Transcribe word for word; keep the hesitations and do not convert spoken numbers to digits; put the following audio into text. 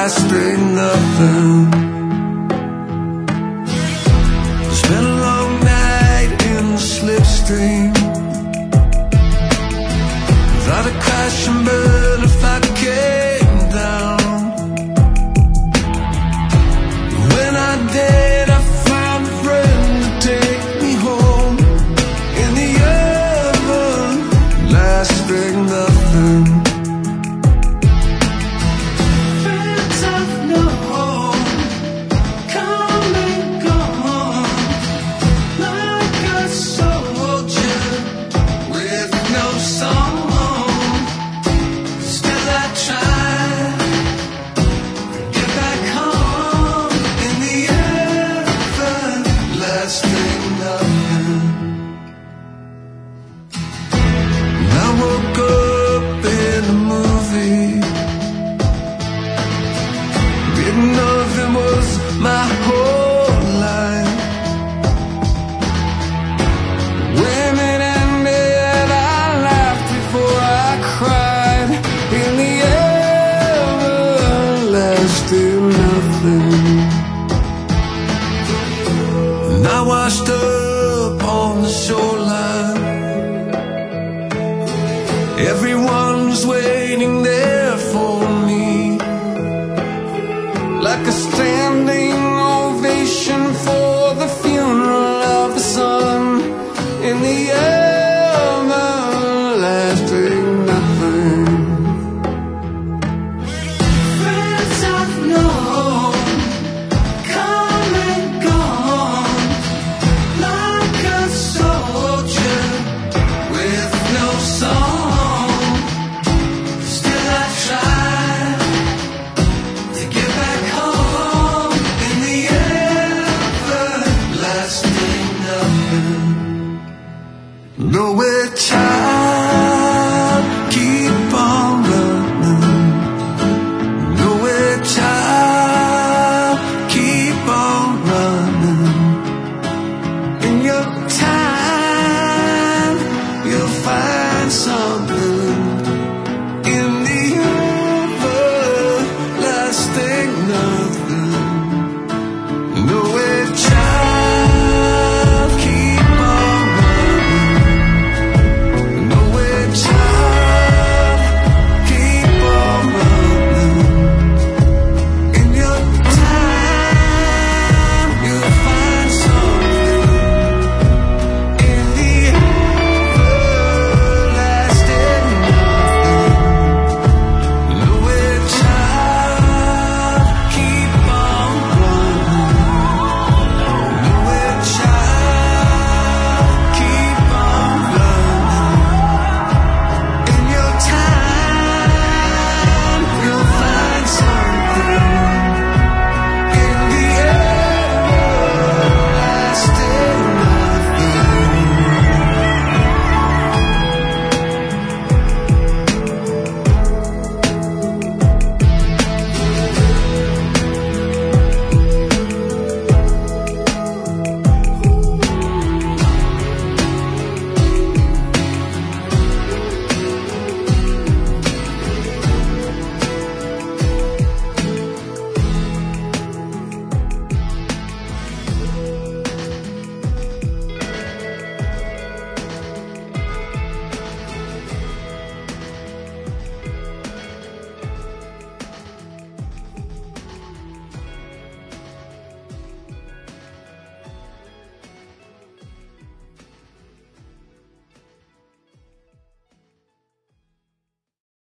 lasting nothing. Spent a long night in the slipstream. Thought I'd crash and burn if I came down. When I did, I found a friend to take me home. In the oven, lasting nothing. Friends I've known, come and gone, like a soldier with no song. Still I try to get back home. In the everlasting nothing. And I woke up in a movie. Didn't know if it was my whole life. Women ended, I laughed before I cried. In the everlasting nothing.